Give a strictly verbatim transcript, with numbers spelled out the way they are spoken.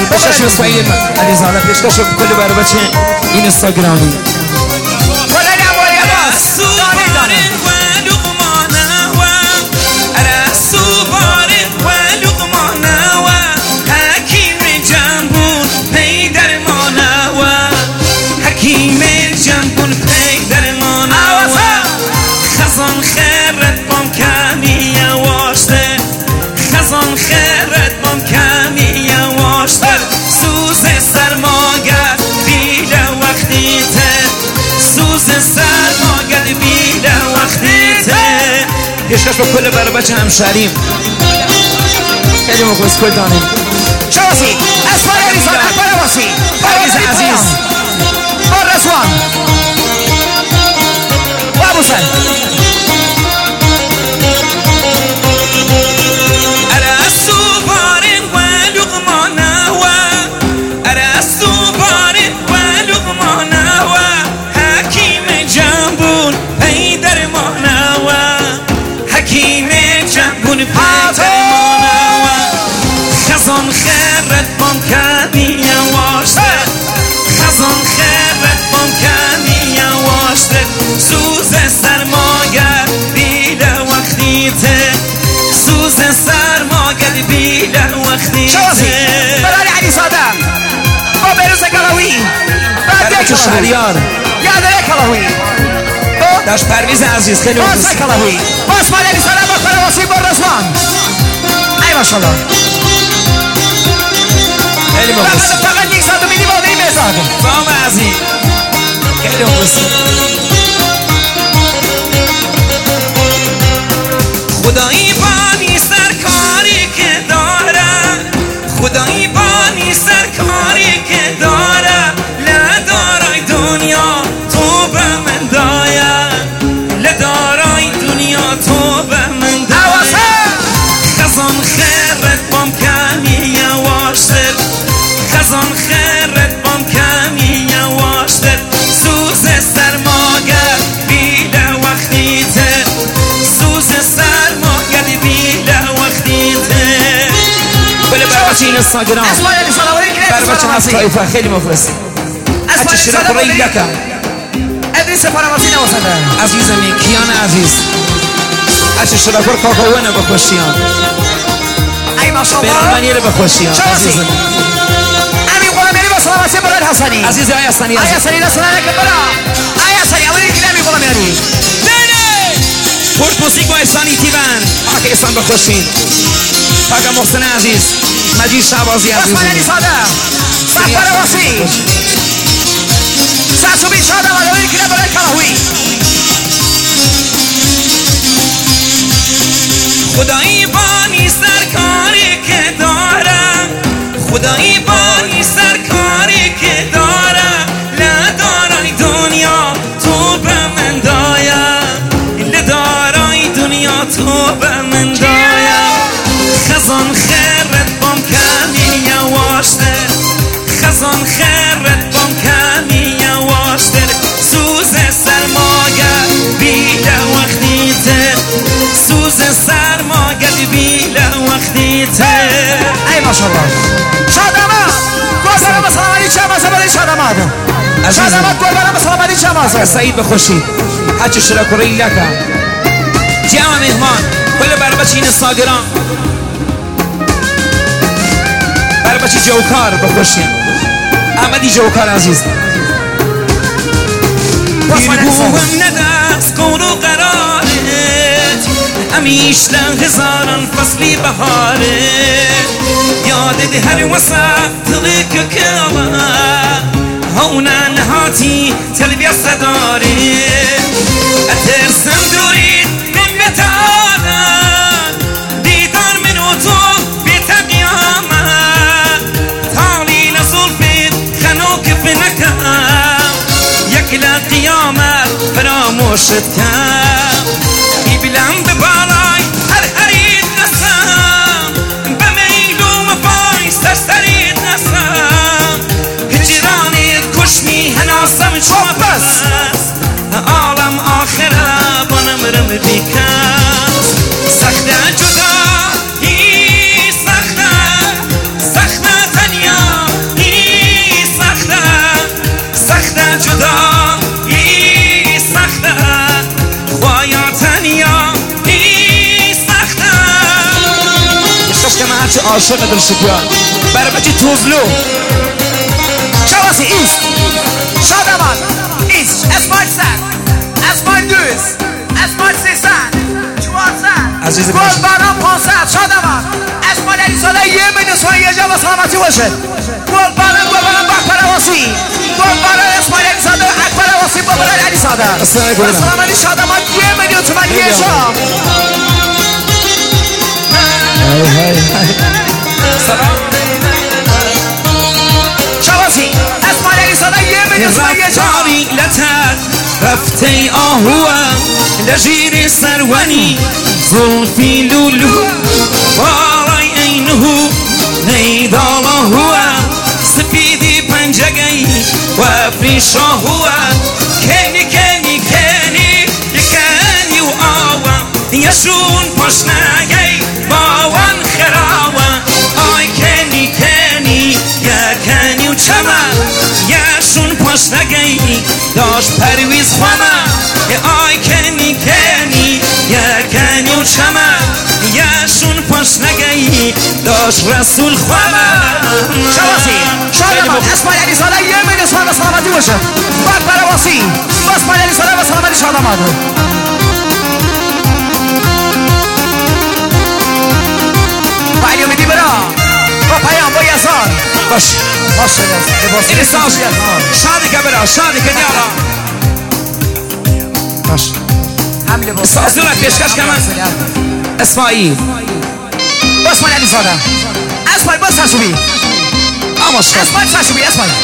پیشکش اسماعیل علیزاده پیشکش کل برای بچه این اینستاگرامی کلانی امواری عباس دانه دانه پیشکش با کل برای بچه همشهریم خیلی مخلص کل دانه شواسی اسماعیل علیزاده اکبر واسی پرویز عزیز با رضوان و ابوسن خزان خیرت بام کمی یواشته خزان خیرت بام کمی یواشته سوز سرماگر بیل وقتی ته سوز سرماگر بیل وقتی ته برای علیزاده با بروز کلاوی برای بچه شهریار یادره کلاوی داشت پرویز عزیز خیلی باز کلاوی با اسماعیل علیزاده با فرواسی با رضوان ای ماشاءالله خیلی مخلص فقط یک ساعت و میدی باده این بزاد فهم عزیز خیلی مخلص خدایی بانی سرکاری که داره خدایی بانی سرکاری که داره لدارای دنیا تو به من دایا لدارای دنیا تو به من دایا خزان خیرت بام کمی یواشتر خزان خیرت بام کمی یواشتر سوز سرماگر بیل وقتی ته سوز سرماگر بیل وقتی ته بله برای بچه این اینستاگرام اسماعیل علیزاده ولی که برای بچه هست طایفه خیلی مخلص بچه شرک رایی لکم ادریس فراماسی نواسنده عزیزمی کیان عزیز بچه شرک رو کاکاوانه بخوشیان ای ماشاءالله برمانی رو بخوشیان عزیزمی امین غلامیانی با سلامتی برای حسنی عزیز آی حسنی آی حسنی نسلانه که برا آی حسنی اولی که امین غلامیانی پورت موسیق با احسانی تیبن پاک احسان بخوشین پاک محسن عزیز مجید شعبازی عزیز اسماعیل علیزاده سفر واسی سرسوبی شاده و اولی که برای کلاوی خدایی بانی سرکاری که داره خدایی بانی سرکاری که داره لدارای دنیا تو به من دایا لدارای دنیا تو به من دایا خزان خیرت بام کمی یواشتر خزان خیرت بام کمی یواشتر سوز سرماگر بیل وقتی ته سوز سرماگر بیل وقتی ته ای ماشاءالله شادمات گل برام سلامتی چه مازه برای شادمات شادمات گل برام سلامتی چه مازه سعید بخوشی هچه شرک رایی لکم جمع مهمان کل برای بچه این اینستاگرام برای بچه جوکار بخوشیم احمدی جوکار عزیز بیرگوهم ندست کن و قرارت همیش ده هزاران فصلی بهارت یادت هر وسط تلک کلا هونا نهاتی تلبیه صدارت اترسم دورید من بتعالم دیدار من و تو بیت قیامت تالی نزلفت خنوک فنکم یک قیامت فراموشت کم ایبلم به بالای هر هرید نسم به میل و وفای سرسرید نسم هجرانی کشمی هناسم شما بس عالم آخره بانم رم بیکس سخته جدا هی سخته سخته تنیا بچه عاشق در شکیان برای بچه توزلو شواسی ایست شادمان ایست اسمال سن اسمال دوز اسمال سیسن چوار سن عزیز گل برام پانصد شادمان اسمال علی ساله یه میلیون سوال یه جا و سلامتی باشه گل برام گل برام بکر واسی گل برام اسمال علی ساده اکبر واسی با برای علی ساده السلام علی شادمان یه میلیون تومن یه جا سلام شواسی اسمال علی ساده یه میلیون تومن یه جا رفتاری لتر رفته آهوه لجیر سرونی زلفی لولو بارای اینهو نیدال آهوه سپیدی پنجگی و فریشاهوه کنی کنی کنی یکنی و آوه یشون پشنگی باون خراوه آی کنی کنی یکنی و چمه یشون پشنگی داشت پرویز خونه آی کنی کنی یکنی و چمه یشون پشنگی داشت رسول خونه شواسی شادمان اسمال علی ساده یه میلیون سال و سلامتی باشه باک برای واسی اسمال علی ساده و سلامتی شادمان با علی امیدی برا با پیام با یزان باش باشه لباسی این ساز شادی که برا شادی که دیالا باش هم لباسی سازو را پیشکش کنم اسماعیل اسمال علی ساده اسمال با سرشوبی آماش کن اسمال سرشوبی اسمال